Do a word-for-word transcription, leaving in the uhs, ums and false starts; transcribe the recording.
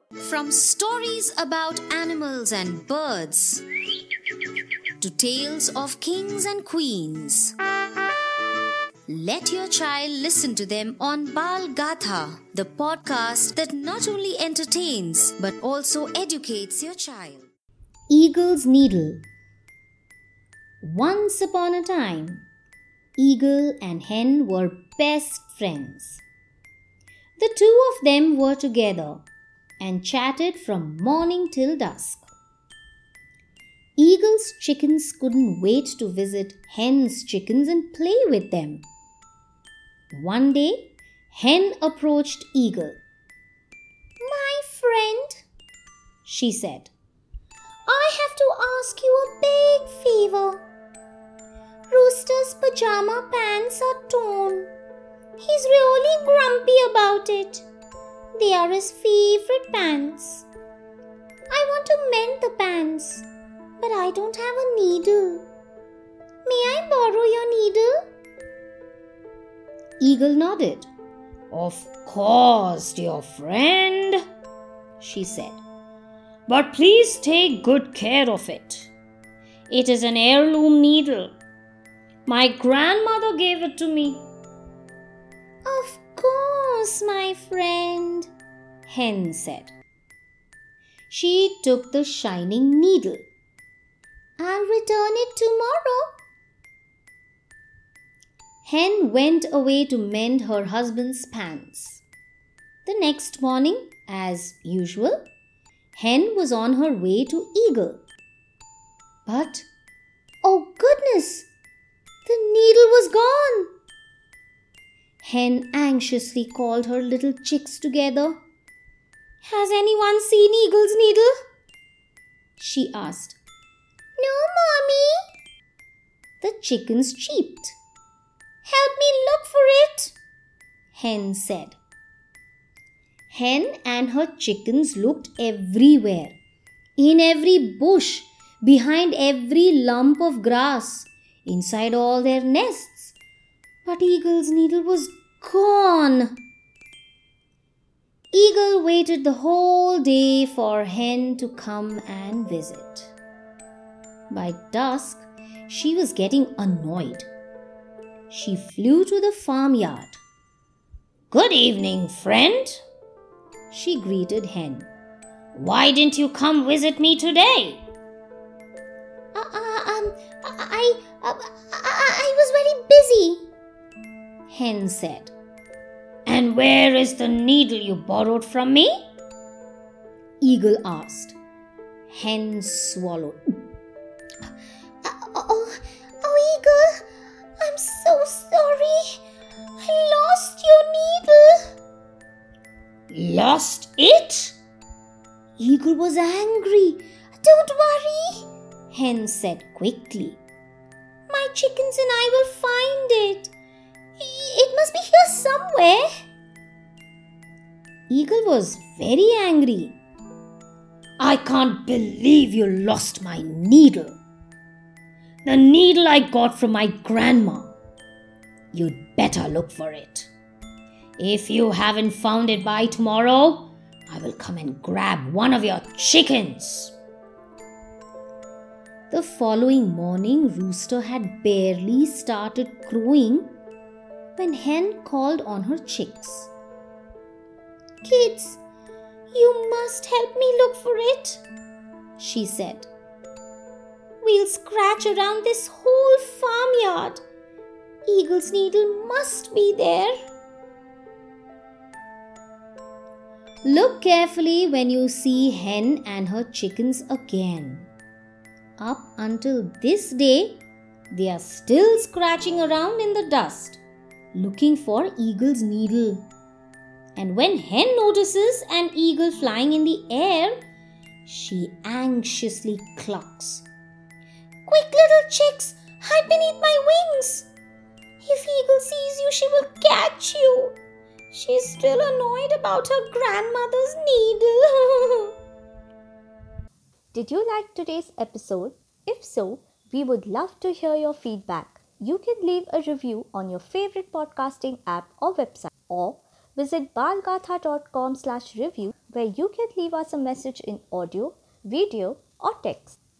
From stories about animals and birds to tales of kings and queens, let your child listen to them on Bal Gatha, the podcast that not only entertains but also educates your child. Eagle's Needle. Once upon a time, Eagle and Hen were best friends. The two of them were together and chatted from morning till dusk. Eagle's chickens couldn't wait to visit Hen's chickens and play with them. One day, Hen approached Eagle. "My friend," she said, "I have to ask you a big favor. Rooster's pajama pants are torn. He's really grumpy about it. They are his favorite pants. I want to mend the pants, but I don't have a needle. May I borrow your needle?" Eagle nodded. "Of course, dear friend," she said. "But please take good care of it. It is an heirloom needle. My grandmother gave it to me." "Of course, my friend," Hen said. She took the shining needle. "I'll return it tomorrow." Hen went away to mend her husband's pants. The next morning, as usual, Hen was on her way to Eagle. But, oh goodness, the needle was gone. Hen anxiously called her little chicks together. "Has anyone seen Eagle's needle?" she asked. "No, Mommy." The chickens cheeped. "Help me look for it," Hen said. Hen and her chickens looked everywhere, in every bush, behind every lump of grass, inside all their nests. But Eagle's needle was gone. Eagle waited the whole day for Hen to come and visit. By dusk, she was getting annoyed. She flew to the farmyard. "Good evening, friend," she greeted Hen. "Why didn't you come visit me today?" Uh, uh, um, I, uh, I, I was very busy," Hen said. "And where is the needle you borrowed from me?" Eagle asked. Hen swallowed. Oh, oh, Eagle, I'm so sorry. I lost your needle." "Lost it?" Eagle was angry. "Don't worry," Hen said quickly. "My chickens and I will find it. It must be here somewhere." Eagle was very angry. "I can't believe you lost my needle. The needle I got from my grandma. You'd better look for it. If you haven't found it by tomorrow, I will come and grab one of your chickens." The following morning, Rooster had barely started crowing when Hen called on her chicks. "Kids, you must help me look for it," she said. "We'll scratch around this whole farmyard. Eagle's needle must be there." Look carefully when you see Hen and her chickens again. Up until this day, they are still scratching around in the dust, looking for Eagle's needle. And when Hen notices an eagle flying in the air, she anxiously clucks. "Quick, little chicks, hide beneath my wings. If Eagle sees you, she will catch you. She's still annoyed about her grandmother's needle." Did you like today's episode? If so, we would love to hear your feedback. You can leave a review on your favorite podcasting app or website, or visit balgatha dot com slash review where you can leave us a message in audio, video, or text.